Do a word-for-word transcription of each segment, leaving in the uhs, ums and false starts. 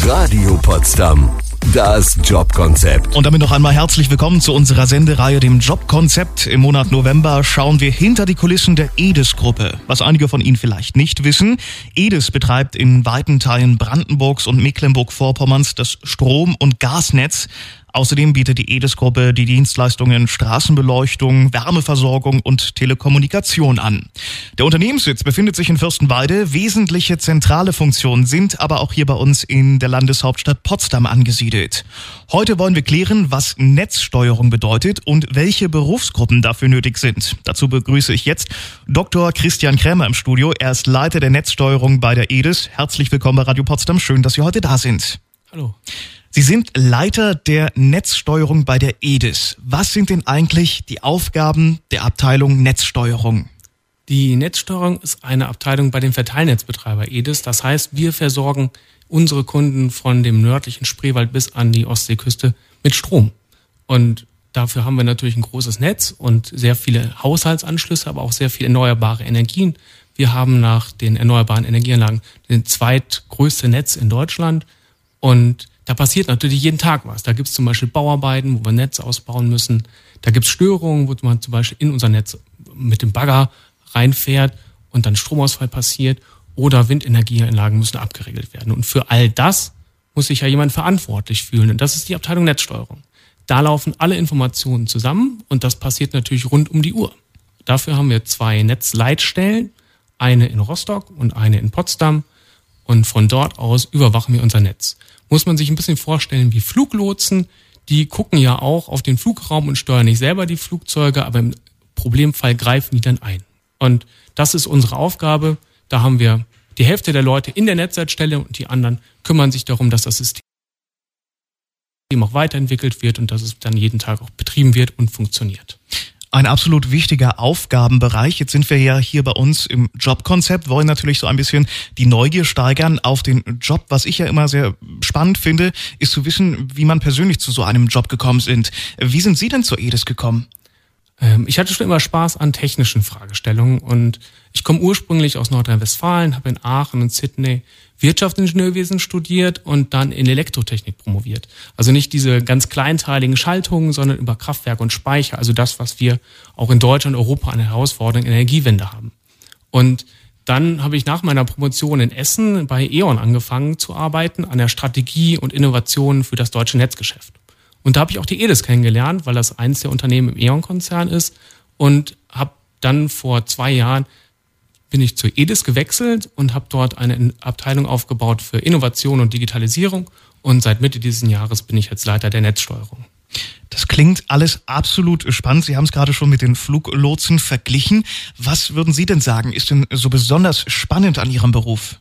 Radio Potsdam, das Jobkonzept. Und damit noch einmal herzlich willkommen zu unserer Sendereihe, dem Jobkonzept. Im Monat November schauen wir hinter die Kulissen der E D I S-Gruppe. Was einige von Ihnen vielleicht nicht wissen: E D I S betreibt in weiten Teilen Brandenburgs und Mecklenburg-Vorpommerns das Strom- und Gasnetz. Außerdem bietet die E D I S-Gruppe die Dienstleistungen Straßenbeleuchtung, Wärmeversorgung und Telekommunikation an. Der Unternehmenssitz befindet sich in Fürstenwalde. Wesentliche zentrale Funktionen sind aber auch hier bei uns in der Landeshauptstadt Potsdam angesiedelt. Heute wollen wir klären, was Netzsteuerung bedeutet und welche Berufsgruppen dafür nötig sind. Dazu begrüße ich jetzt Doktor Christian Krämer im Studio. Er ist Leiter der Netzsteuerung bei der E D I S. Herzlich willkommen bei Radio Potsdam. Schön, dass Sie heute da sind. Hallo. Sie sind Leiter der Netzsteuerung bei der E D I S. Was sind denn eigentlich die Aufgaben der Abteilung Netzsteuerung? Die Netzsteuerung ist eine Abteilung bei dem Verteilnetzbetreiber E D I S. Das heißt, wir versorgen unsere Kunden von dem nördlichen Spreewald bis an die Ostseeküste mit Strom. Und dafür haben wir natürlich ein großes Netz und sehr viele Haushaltsanschlüsse, aber auch sehr viele erneuerbare Energien. Wir haben nach den erneuerbaren Energieanlagen den zweitgrößte Netz in Deutschland. Und da passiert natürlich jeden Tag was. Da gibt es zum Beispiel Bauarbeiten, wo wir Netz ausbauen müssen. Da gibt es Störungen, wo man zum Beispiel in unser Netz mit dem Bagger reinfährt und dann Stromausfall passiert. Oder Windenergieanlagen müssen abgeregelt werden. Und für all das muss sich ja jemand verantwortlich fühlen. Und das ist die Abteilung Netzsteuerung. Da laufen alle Informationen zusammen und das passiert natürlich rund um die Uhr. Dafür haben wir zwei Netzleitstellen, eine in Rostock und eine in Potsdam. Und von dort aus überwachen wir unser Netz. Muss man sich ein bisschen vorstellen wie Fluglotsen. Die gucken ja auch auf den Flugraum und steuern nicht selber die Flugzeuge, aber im Problemfall greifen die dann ein. Und das ist unsere Aufgabe. Da haben wir die Hälfte der Leute in der Netzleitstelle und die anderen kümmern sich darum, dass das System auch weiterentwickelt wird und dass es dann jeden Tag auch betrieben wird und funktioniert. Ein absolut wichtiger Aufgabenbereich. Jetzt sind wir ja hier bei uns im Jobkonzept, wollen natürlich so ein bisschen die Neugier steigern auf den Job. Was ich ja immer sehr spannend finde, ist zu wissen, wie man persönlich zu so einem Job gekommen sind. Wie sind Sie denn zur E D I S gekommen? Ähm, ich hatte schon immer Spaß an technischen Fragestellungen und ich komme ursprünglich aus Nordrhein-Westfalen, habe in Aachen und Sydney Wirtschaftsingenieurwesen studiert und dann in Elektrotechnik promoviert. Also nicht diese ganz kleinteiligen Schaltungen, sondern über Kraftwerke und Speicher, also das, was wir auch in Deutschland und Europa an Herausforderungen in der Energiewende haben. Und dann habe ich nach meiner Promotion in Essen bei E.ON angefangen zu arbeiten an der Strategie und Innovation für das deutsche Netzgeschäft. Und da habe ich auch die E D I S kennengelernt, weil das eins der Unternehmen im E.ON-Konzern ist und habe dann vor zwei Jahren bin ich zur E D I S gewechselt und habe dort eine Abteilung aufgebaut für Innovation und Digitalisierung. Und seit Mitte dieses Jahres bin ich jetzt Leiter der Netzsteuerung. Das klingt alles absolut spannend. Sie haben es gerade schon mit den Fluglotsen verglichen. Was würden Sie denn sagen, ist denn so besonders spannend an Ihrem Beruf?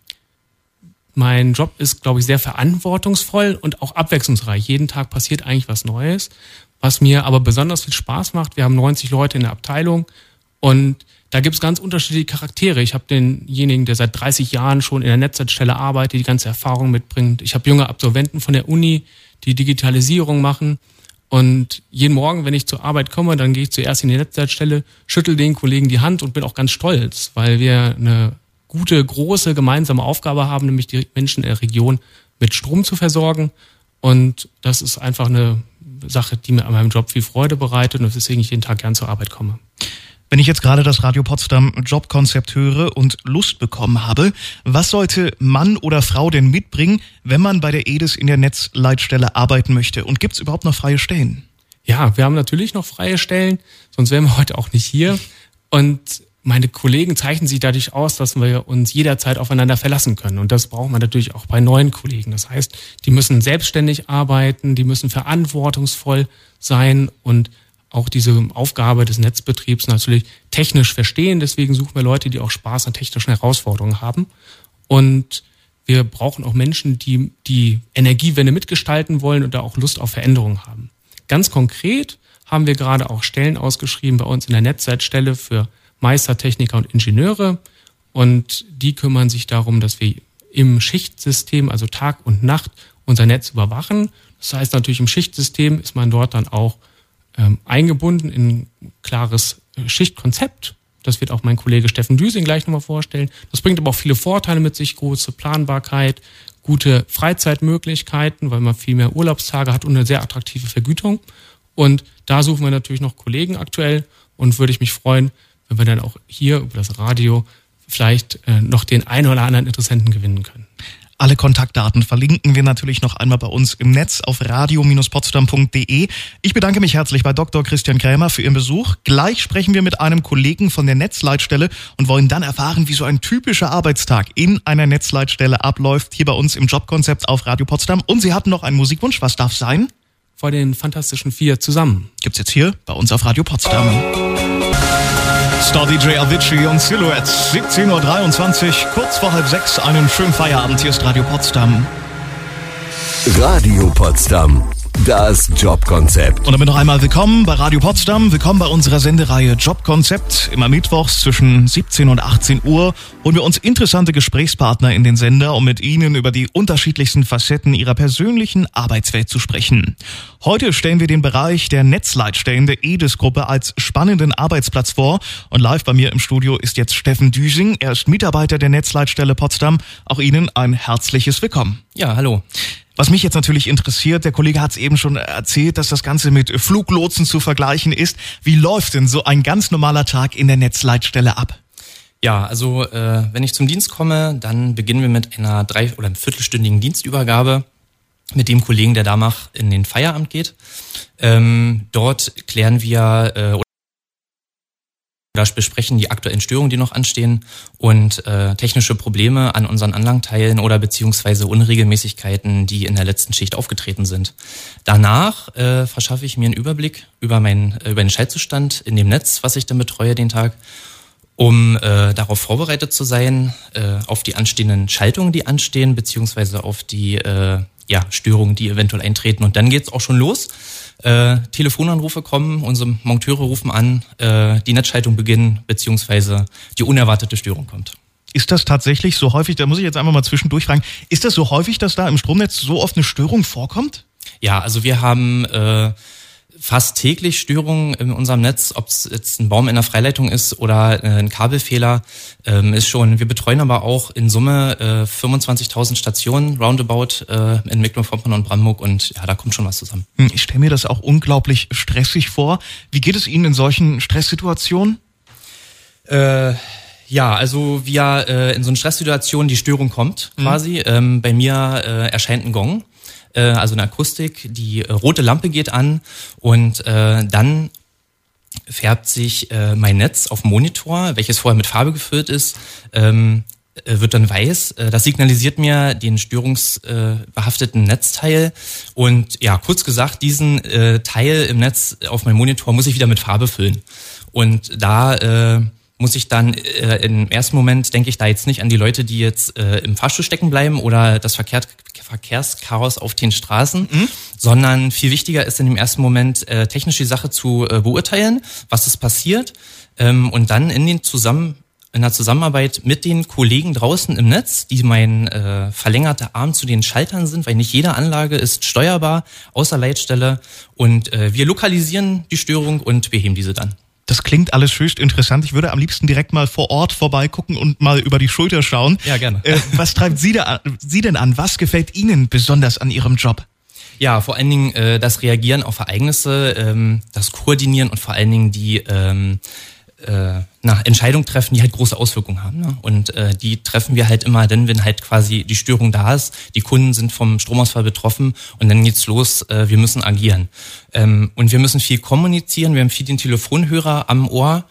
Mein Job ist, glaube ich, sehr verantwortungsvoll und auch abwechslungsreich. Jeden Tag passiert eigentlich was Neues, was mir aber besonders viel Spaß macht. Wir haben neunzig Leute in der Abteilung und da gibt es ganz unterschiedliche Charaktere. Ich habe denjenigen, der seit dreißig Jahren schon in der Netzleitstelle arbeitet, die ganze Erfahrung mitbringt. Ich habe junge Absolventen von der Uni, die Digitalisierung machen. Und jeden Morgen, wenn ich zur Arbeit komme, dann gehe ich zuerst in die Netzleitstelle, schüttel den Kollegen die Hand und bin auch ganz stolz, weil wir eine gute, große gemeinsame Aufgabe haben, nämlich die Menschen in der Region mit Strom zu versorgen. Und das ist einfach eine Sache, die mir an meinem Job viel Freude bereitet und weswegen ich jeden Tag gern zur Arbeit komme. Wenn ich jetzt gerade das Radio Potsdam Jobkonzept höre und Lust bekommen habe, was sollte Mann oder Frau denn mitbringen, wenn man bei der E D I S in der Netzleitstelle arbeiten möchte? Und gibt es überhaupt noch freie Stellen? Ja, wir haben natürlich noch freie Stellen, sonst wären wir heute auch nicht hier. Und meine Kollegen zeichnen sich dadurch aus, dass wir uns jederzeit aufeinander verlassen können. Und das braucht man natürlich auch bei neuen Kollegen. Das heißt, die müssen selbstständig arbeiten, die müssen verantwortungsvoll sein und auch diese Aufgabe des Netzbetriebs natürlich technisch verstehen. Deswegen suchen wir Leute, die auch Spaß an technischen Herausforderungen haben. Und wir brauchen auch Menschen, die die Energiewende mitgestalten wollen und da auch Lust auf Veränderungen haben. Ganz konkret haben wir gerade auch Stellen ausgeschrieben bei uns in der Netzleitstelle für Meistertechniker und Ingenieure. Und die kümmern sich darum, dass wir im Schichtsystem, also Tag und Nacht, unser Netz überwachen. Das heißt natürlich, im Schichtsystem ist man dort dann auch ähm, eingebunden in ein klares Schichtkonzept. Das wird auch mein Kollege Steffen Düsing gleich nochmal vorstellen. Das bringt aber auch viele Vorteile mit sich, große Planbarkeit, gute Freizeitmöglichkeiten, weil man viel mehr Urlaubstage hat und eine sehr attraktive Vergütung. Und da suchen wir natürlich noch Kollegen aktuell und würde ich mich freuen, wenn wir dann auch hier über das Radio vielleicht äh, noch den einen oder anderen Interessenten gewinnen können. Alle Kontaktdaten verlinken wir natürlich noch einmal bei uns im Netz auf radio Bindestrich potsdam Punkt de. Ich bedanke mich herzlich bei Doktor Christian Krämer für Ihren Besuch. Gleich sprechen wir mit einem Kollegen von der Netzleitstelle und wollen dann erfahren, wie so ein typischer Arbeitstag in einer Netzleitstelle abläuft, hier bei uns im Jobkonzept auf Radio Potsdam. Und Sie hatten noch einen Musikwunsch. Was darf sein? Vor den Fantastischen Vier zusammen. Gibt's jetzt hier bei uns auf Radio Potsdam. Star D J Avicii und Silhouette, siebzehn Uhr dreiundzwanzig, kurz vor halb sechs, einen schönen Feierabend. Hier ist Radio Potsdam. Radio Potsdam, das Jobkonzept. Und damit noch einmal willkommen bei Radio Potsdam, willkommen bei unserer Sendereihe Jobkonzept. Immer mittwochs zwischen siebzehn und achtzehn Uhr holen wir uns interessante Gesprächspartner in den Sender, um mit ihnen über die unterschiedlichsten Facetten ihrer persönlichen Arbeitswelt zu sprechen. Heute stellen wir den Bereich der Netzleitstellen der E D I S-Gruppe als spannenden Arbeitsplatz vor. Und live bei mir im Studio ist jetzt Steffen Düsing. Er ist Mitarbeiter der Netzleitstelle Potsdam. Auch Ihnen ein herzliches Willkommen. Ja, hallo. Was mich jetzt natürlich interessiert, der Kollege hat es eben schon erzählt, dass das Ganze mit Fluglotsen zu vergleichen ist. Wie läuft denn so ein ganz normaler Tag in der Netzleitstelle ab? Ja, also äh, wenn ich zum Dienst komme, dann beginnen wir mit einer drei- oder viertelstündigen Dienstübergabe mit dem Kollegen, der danach in den Feierabend geht. Ähm, dort klären wir äh, oder besprechen die aktuellen Störungen, die noch anstehen und äh, technische Probleme an unseren Anlagenteilen oder beziehungsweise Unregelmäßigkeiten, die in der letzten Schicht aufgetreten sind. Danach äh, verschaffe ich mir einen Überblick über, mein, äh, über den Schaltzustand in dem Netz, was ich dann betreue den Tag, um äh, darauf vorbereitet zu sein, äh, auf die anstehenden Schaltungen, die anstehen, beziehungsweise auf die äh, ja, Störungen, die eventuell eintreten. Und dann geht's auch schon los. Äh, Telefonanrufe kommen, unsere Monteure rufen an, äh, die Netzschaltung beginnen, beziehungsweise die unerwartete Störung kommt. Ist das tatsächlich so häufig, da muss ich jetzt einfach mal zwischendurch fragen, ist das so häufig, dass da im Stromnetz so oft eine Störung vorkommt? Ja, also wir haben äh, fast täglich Störungen in unserem Netz, ob es jetzt ein Baum in der Freileitung ist oder äh, ein Kabelfehler, ähm, ist schon. Wir betreuen aber auch in Summe äh, fünfundzwanzigtausend Stationen roundabout äh, in Mecklenburg-Vorpommern und Brandenburg und ja, da kommt schon was zusammen. Ich stelle mir das auch unglaublich stressig vor. Wie geht es Ihnen in solchen Stresssituationen? Äh, ja, also wir äh, in so einer Stresssituation, die Störung kommt quasi. Mhm. Ähm, bei mir äh, erscheint ein Gong. Also eine Akustik, die äh, rote Lampe geht an und äh, dann färbt sich äh, mein Netz auf dem Monitor, welches vorher mit Farbe gefüllt ist, ähm, äh, wird dann weiß. Äh, das signalisiert mir den störungsbehafteten äh, Netzteil und ja, kurz gesagt, diesen äh, Teil im Netz auf meinem Monitor muss ich wieder mit Farbe füllen. Und da äh, muss ich dann äh, im ersten Moment, denke ich da jetzt nicht an die Leute, die jetzt äh, im Fahrstuhl stecken bleiben oder das Verkehr, Verkehrschaos auf den Straßen, mhm. sondern viel wichtiger ist in dem ersten Moment äh, technisch die Sache zu äh, beurteilen, was ist passiert ähm, und dann in den zusammen in der Zusammenarbeit mit den Kollegen draußen im Netz, die mein äh, verlängerter Arm zu den Schaltern sind, weil nicht jede Anlage ist steuerbar außer Leitstelle und äh, wir lokalisieren die Störung und beheben diese dann. Das klingt alles höchst interessant. Ich würde am liebsten direkt mal vor Ort vorbeigucken und mal über die Schulter schauen. Ja, gerne. Äh, was treibt Sie, da, Sie denn an? Was gefällt Ihnen besonders an Ihrem Job? Ja, vor allen Dingen äh, das Reagieren auf Ereignisse, ähm, das Koordinieren und vor allen Dingen die ähm, äh, na, Entscheidungen treffen, die halt große Auswirkungen haben. Ne? Und äh, die treffen wir halt immer dann, wenn halt quasi die Störung da ist, die Kunden sind vom Stromausfall betroffen und dann geht's los, äh, wir müssen agieren. Ähm, und wir müssen viel kommunizieren, wir haben viel den Telefonhörer am Ohr.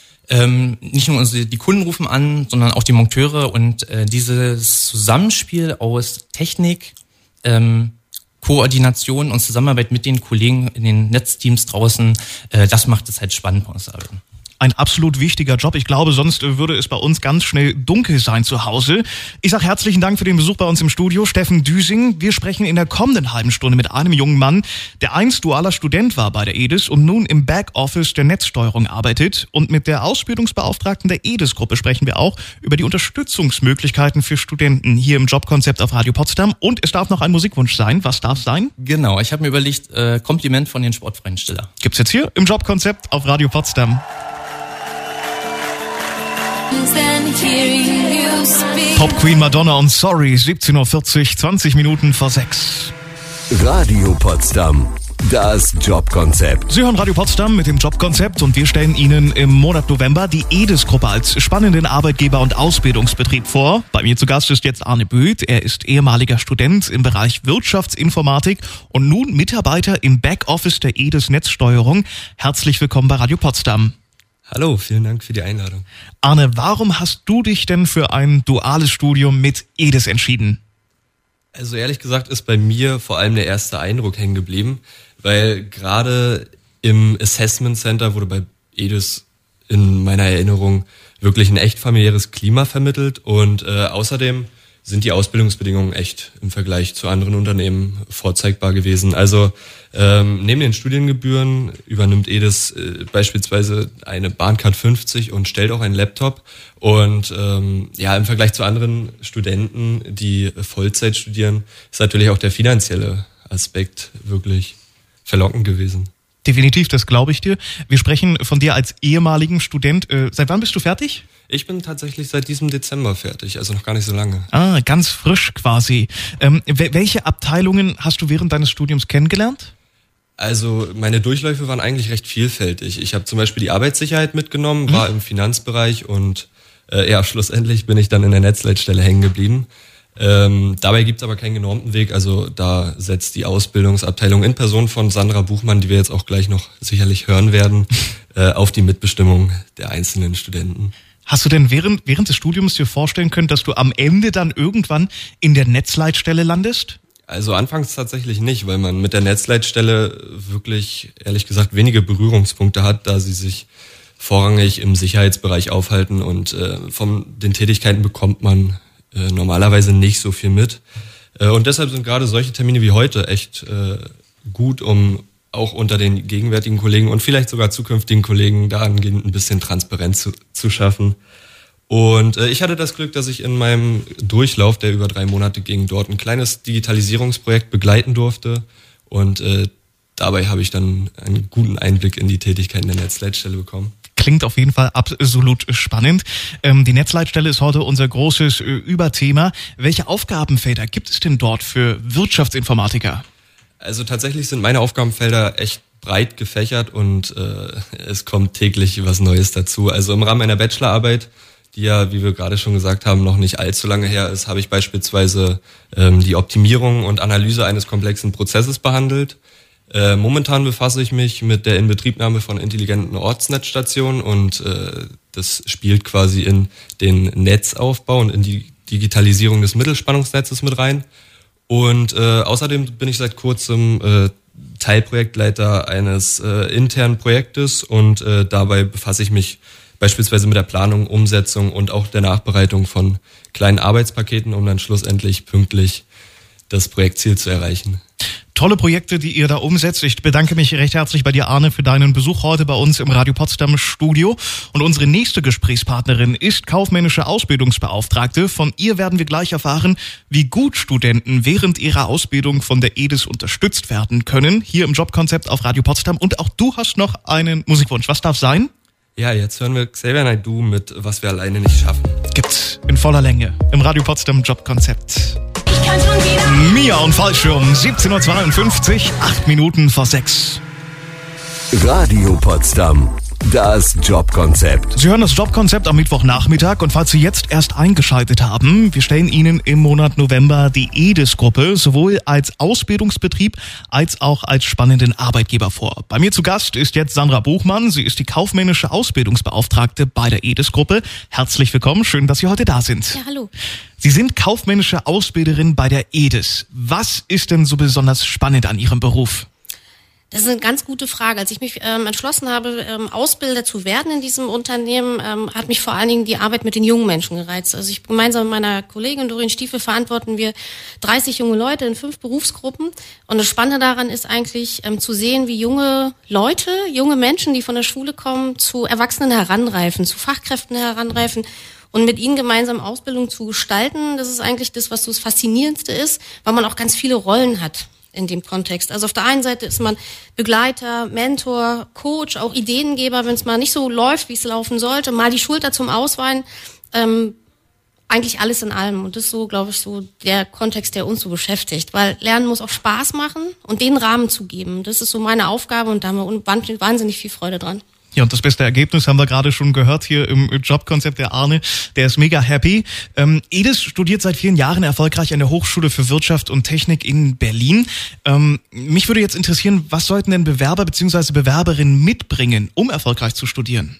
Ähm, nicht nur unsere, die Kunden rufen an, sondern auch die Monteure und äh, dieses Zusammenspiel aus Technik, ähm, Koordination und Zusammenarbeit mit den Kollegen in den Netzteams draußen, äh, das macht es halt spannend bei uns zu arbeiten. Ein absolut wichtiger Job. Ich glaube, sonst würde es bei uns ganz schnell dunkel sein zu Hause. Ich sage herzlichen Dank für den Besuch bei uns im Studio. Steffen Düsing. Wir sprechen in der kommenden halben Stunde mit einem jungen Mann, der einst dualer Student war bei der E D I S und nun im Backoffice der Netzsteuerung arbeitet. Und mit der Ausbildungsbeauftragten der E D I S-Gruppe sprechen wir auch über die Unterstützungsmöglichkeiten für Studenten hier im Jobkonzept auf Radio Potsdam. Und es darf noch ein Musikwunsch sein. Was darf es sein? Genau, ich habe mir überlegt, äh, Kompliment von den Sportfreien Stiller. Gibt's jetzt hier im Jobkonzept auf Radio Potsdam. Pop Queen Madonna und Sorry, siebzehn Uhr vierzig, zwanzig Minuten vor sechs. Radio Potsdam, das Jobkonzept. Sie hören Radio Potsdam mit dem Jobkonzept und wir stellen Ihnen im Monat November die EDIS-Gruppe als spannenden Arbeitgeber- und Ausbildungsbetrieb vor. Bei mir zu Gast ist jetzt Arne Böth. Er ist ehemaliger Student im Bereich Wirtschaftsinformatik und nun Mitarbeiter im Backoffice der EDIS-Netzsteuerung. Herzlich willkommen bei Radio Potsdam. Hallo, vielen Dank für die Einladung. Arne, warum hast du dich denn für ein duales Studium mit EDIS entschieden? Also ehrlich gesagt ist bei mir vor allem der erste Eindruck hängen geblieben, weil gerade im Assessment Center wurde bei EDIS in meiner Erinnerung wirklich ein echt familiäres Klima vermittelt und äh, außerdem sind die Ausbildungsbedingungen echt im Vergleich zu anderen Unternehmen vorzeigbar gewesen. Also ähm, neben den Studiengebühren übernimmt EDIS äh, beispielsweise eine Bahncard fünfzig und stellt auch einen Laptop. Und ähm, ja, im Vergleich zu anderen Studenten, die Vollzeit studieren, ist natürlich auch der finanzielle Aspekt wirklich verlockend gewesen. Definitiv, das glaube ich dir. Wir sprechen von dir als ehemaligen Student. Äh, seit wann bist du fertig? Ich bin tatsächlich seit diesem Dezember fertig, also noch gar nicht so lange. Ah, ganz frisch quasi. Ähm, welche Abteilungen hast du während deines Studiums kennengelernt? Also meine Durchläufe waren eigentlich recht vielfältig. Ich habe zum Beispiel die Arbeitssicherheit mitgenommen, war mhm. im Finanzbereich und äh, ja, schlussendlich bin ich dann in der Netzleitstelle hängen geblieben. Ähm, dabei gibt's aber keinen genormten Weg, also da setzt die Ausbildungsabteilung in Person von Sandra Buchmann, die wir jetzt auch gleich noch sicherlich hören werden, äh, auf die Mitbestimmung der einzelnen Studenten. Hast du denn während, während des Studiums dir vorstellen können, dass du am Ende dann irgendwann in der Netzleitstelle landest? Also anfangs tatsächlich nicht, weil man mit der Netzleitstelle wirklich, ehrlich gesagt, wenige Berührungspunkte hat, da sie sich vorrangig im Sicherheitsbereich aufhalten und äh, von den Tätigkeiten bekommt man äh, normalerweise nicht so viel mit. Äh, und deshalb sind gerade solche Termine wie heute echt äh, gut, um auch unter den gegenwärtigen Kollegen und vielleicht sogar zukünftigen Kollegen dahingehend ein bisschen Transparenz zu, zu schaffen. Und äh, ich hatte das Glück, dass ich in meinem Durchlauf, der über drei Monate ging, dort ein kleines Digitalisierungsprojekt begleiten durfte. Und äh, dabei habe ich dann einen guten Einblick in die Tätigkeiten der Netzleitstelle bekommen. Klingt auf jeden Fall absolut spannend. Ähm, die Netzleitstelle ist heute unser großes äh, Überthema. Welche Aufgabenfelder gibt es denn dort für Wirtschaftsinformatiker? Also tatsächlich sind meine Aufgabenfelder echt breit gefächert und äh, es kommt täglich was Neues dazu. Also im Rahmen meiner Bachelorarbeit, die ja, wie wir gerade schon gesagt haben, noch nicht allzu lange her ist, habe ich beispielsweise ähm, die Optimierung und Analyse eines komplexen Prozesses behandelt. Äh, momentan befasse ich mich mit der Inbetriebnahme von intelligenten Ortsnetzstationen und äh, das spielt quasi in den Netzaufbau und in die Digitalisierung des Mittelspannungsnetzes mit rein. Und äh, außerdem bin ich seit kurzem äh, Teilprojektleiter eines äh, internen Projektes und äh, dabei befasse ich mich beispielsweise mit der Planung, Umsetzung und auch der Nachbereitung von kleinen Arbeitspaketen, um dann schlussendlich pünktlich das Projektziel zu erreichen. Tolle Projekte, die ihr da umsetzt. Ich bedanke mich recht herzlich bei dir, Arne, für deinen Besuch heute bei uns im Radio Potsdam Studio. Und unsere nächste Gesprächspartnerin ist kaufmännische Ausbildungsbeauftragte. Von ihr werden wir gleich erfahren, wie gut Studenten während ihrer Ausbildung von der EDIS unterstützt werden können. Hier im Jobkonzept auf Radio Potsdam. Und auch du hast noch einen Musikwunsch. Was darf sein? Ja, jetzt hören wir Xavier Naidoo mit Was wir alleine nicht schaffen. Gibt's in voller Länge im Radio Potsdam Jobkonzept. Mia und Fallschirm, siebzehn Uhr zweiundfünfzig, acht Minuten vor sechs. Radio Potsdam, das Jobkonzept. Sie hören das Jobkonzept am Mittwochnachmittag und falls Sie jetzt erst eingeschaltet haben, wir stellen Ihnen im Monat November die EDIS-Gruppe sowohl als Ausbildungsbetrieb als auch als spannenden Arbeitgeber vor. Bei mir zu Gast ist jetzt Sandra Buchmann. Sie ist die kaufmännische Ausbildungsbeauftragte bei der EDIS-Gruppe. Herzlich willkommen, schön, dass Sie heute da sind. Ja, hallo. Sie sind kaufmännische Ausbilderin bei der EDIS. Was ist denn so besonders spannend an Ihrem Beruf? Das ist eine ganz gute Frage. Als ich mich ähm, entschlossen habe, ähm, Ausbilder zu werden in diesem Unternehmen, ähm, hat mich vor allen Dingen die Arbeit mit den jungen Menschen gereizt. Also ich gemeinsam mit meiner Kollegin Doreen Stiefel verantworten wir dreißig junge Leute in fünf Berufsgruppen. Und das Spannende daran ist eigentlich ähm, zu sehen, wie junge Leute, junge Menschen, die von der Schule kommen, zu Erwachsenen heranreifen, zu Fachkräften heranreifen. Und mit ihnen gemeinsam Ausbildung zu gestalten, das ist eigentlich das, was so das Faszinierendste ist, weil man auch ganz viele Rollen hat. in dem Kontext. Also auf der einen Seite ist man Begleiter, Mentor, Coach, auch Ideengeber, wenn es mal nicht so läuft, wie es laufen sollte, mal die Schulter zum Ausweinen, ähm, eigentlich alles in allem. Und das ist so, glaube ich, so der Kontext, der uns so beschäftigt. Weil Lernen muss auch Spaß machen und den Rahmen zu geben. Das ist so meine Aufgabe und da haben wir wahnsinnig viel Freude dran. Ja, und das beste Ergebnis haben wir gerade schon gehört hier im Jobkonzept. Der Arne, der ist mega happy. Ähm, Edis studiert seit vielen Jahren erfolgreich an der Hochschule für Wirtschaft und Technik in Berlin. Ähm, mich würde jetzt interessieren, was sollten denn Bewerber bzw. Bewerberinnen mitbringen, um erfolgreich zu studieren?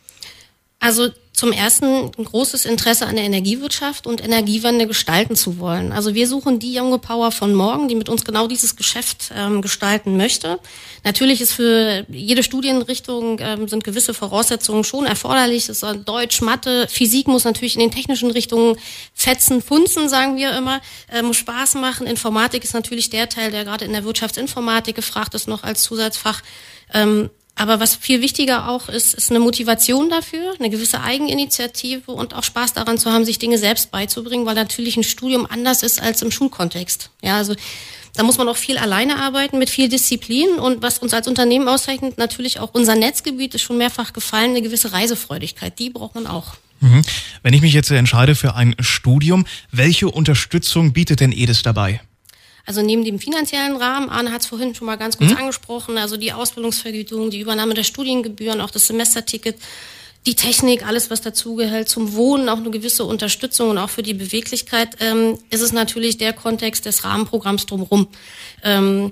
Also zum ersten ein großes Interesse an der Energiewirtschaft und Energiewende gestalten zu wollen. Also wir suchen die junge Power von morgen, die mit uns genau dieses Geschäft ähm, gestalten möchte. Natürlich ist für jede Studienrichtung ähm, sind gewisse Voraussetzungen schon erforderlich. Das ist Deutsch, Mathe, Physik muss natürlich in den technischen Richtungen fetzen, funzen, sagen wir immer, äh, muss Spaß machen. Informatik ist natürlich der Teil, der gerade in der Wirtschaftsinformatik gefragt ist, noch als Zusatzfach. Ähm, Aber was viel wichtiger auch ist, ist eine Motivation dafür, eine gewisse Eigeninitiative und auch Spaß daran zu haben, sich Dinge selbst beizubringen, weil natürlich ein Studium anders ist als im Schulkontext. Ja, also da muss man auch viel alleine arbeiten, mit viel Disziplin und was uns als Unternehmen auszeichnet, natürlich auch unser Netzgebiet ist schon mehrfach gefallen, eine gewisse Reisefreudigkeit, die braucht man auch. Mhm. Wenn ich mich jetzt entscheide für ein Studium, welche Unterstützung bietet denn Edis dabei? Also neben dem finanziellen Rahmen, Arne hat es vorhin schon mal ganz kurz mhm. angesprochen, also die Ausbildungsvergütung, die Übernahme der Studiengebühren, auch das Semesterticket, die Technik, alles was dazugehört, zum Wohnen auch eine gewisse Unterstützung und auch für die Beweglichkeit, ähm, ist es natürlich der Kontext des Rahmenprogramms drumherum. Ähm,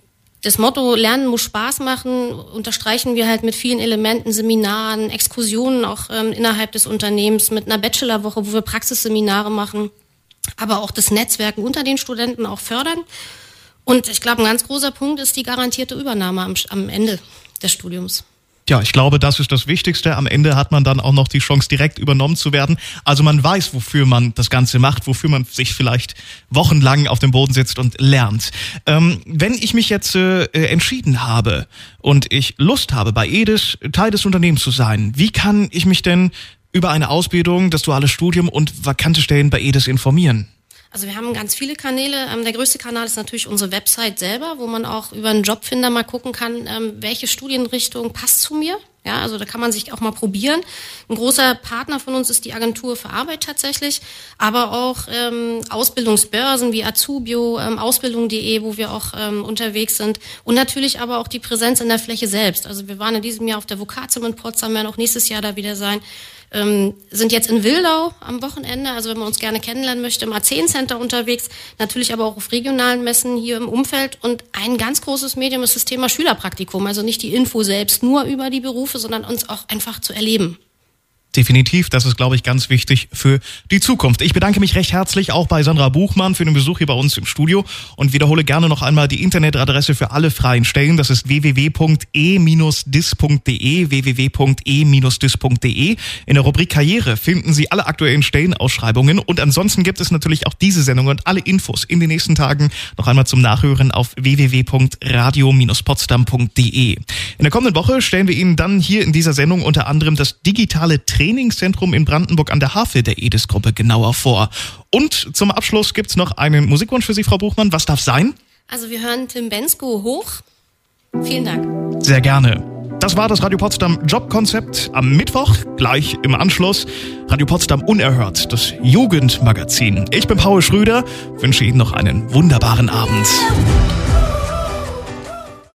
das Motto Lernen muss Spaß machen, unterstreichen wir halt mit vielen Elementen, Seminaren, Exkursionen auch ähm, innerhalb des Unternehmens, mit einer Bachelorwoche, wo wir Praxisseminare machen, aber auch das Netzwerken unter den Studenten auch fördern. Und ich glaube, ein ganz großer Punkt ist die garantierte Übernahme am, am Ende des Studiums. Ja, ich glaube, das ist das Wichtigste. Am Ende hat man dann auch noch die Chance, direkt übernommen zu werden. Also man weiß, wofür man das Ganze macht, wofür man sich vielleicht wochenlang auf dem Boden sitzt und lernt. Ähm, wenn ich mich jetzt äh, entschieden habe und ich Lust habe, bei Edis Teil des Unternehmens zu sein, wie kann ich mich denn über eine Ausbildung, das duale Studium und vakante Stellen bei Edis informieren? Also wir haben ganz viele Kanäle. Der größte Kanal ist natürlich unsere Website selber, wo man auch über einen Jobfinder mal gucken kann, welche Studienrichtung passt zu mir. Ja, also da kann man sich auch mal probieren. Ein großer Partner von uns ist die Agentur für Arbeit tatsächlich, aber auch ähm, Ausbildungsbörsen wie Azubio, ähm, Ausbildung punkt de, wo wir auch ähm, unterwegs sind und natürlich aber auch die Präsenz in der Fläche selbst. Also wir waren in diesem Jahr auf der Vocatim in Potsdam, werden auch nächstes Jahr da wieder sein. Ähm, sind jetzt in Wildau am Wochenende, also wenn man uns gerne kennenlernen möchte, im A zehn Center unterwegs, natürlich aber auch auf regionalen Messen hier im Umfeld und ein ganz großes Medium ist das Thema Schülerpraktikum, also nicht die Info selbst nur über die Berufe, sondern uns auch einfach zu erleben. Definitiv, das ist, glaube ich, ganz wichtig für die Zukunft. Ich bedanke mich recht herzlich auch bei Sandra Buchmann für den Besuch hier bei uns im Studio und wiederhole gerne noch einmal die Internetadresse für alle freien Stellen. Das ist w w w punkt e dis punkt de, w w w punkt e dis punkt de. In der Rubrik Karriere finden Sie alle aktuellen Stellenausschreibungen und ansonsten gibt es natürlich auch diese Sendung und alle Infos in den nächsten Tagen noch einmal zum Nachhören auf w w w punkt radio dash potsdam punkt de. In der kommenden Woche stellen wir Ihnen dann hier in dieser Sendung unter anderem das digitale Trainingszentrum in Brandenburg an der Havel der Edis-Gruppe genauer vor. Und zum Abschluss gibt's noch einen Musikwunsch für Sie, Frau Buchmann. Was darf sein? Also wir hören Tim Bensko hoch. Vielen Dank. Sehr gerne. Das war das Radio Potsdam Jobkonzept am Mittwoch, gleich im Anschluss. Radio Potsdam Unerhört, das Jugendmagazin. Ich bin Paul Schröder, wünsche Ihnen noch einen wunderbaren Abend.